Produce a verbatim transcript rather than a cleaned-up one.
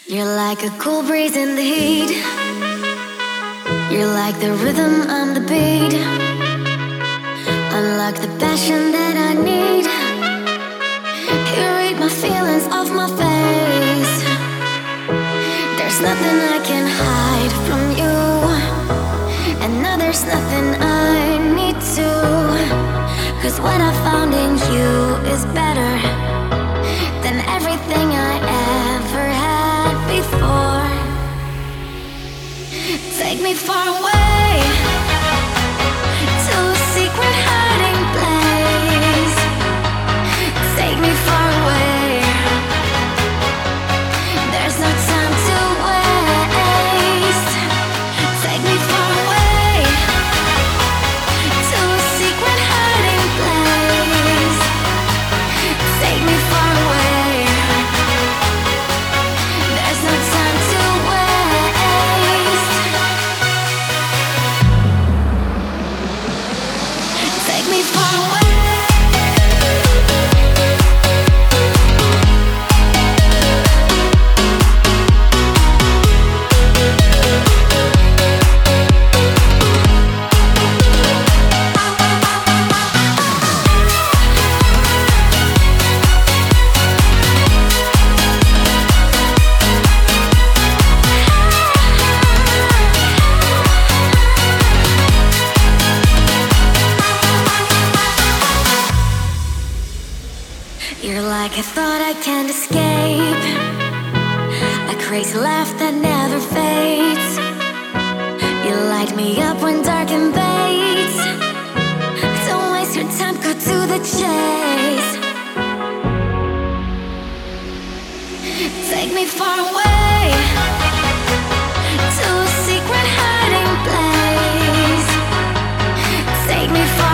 You're like a cool breeze in the heat. You're like the rhythm, I'm the beat. Unlock the passion that I need. You read my feelings off my face. There's nothing I can hide from you, and now there's nothing I need to. Cause what I found in you is better than everything I ever had before. Take me far away to a secret hiding place. Take me far away. There's no time to waste. Take me far away to a secret hiding place. Take me far away. There's no time to waste. Take me far away. You're like a thought I can't escape, a crazy laugh that never fades. You light me up when dark invades. Don't waste your time, cut to the chase. Take me far away to a secret hiding place. Take me far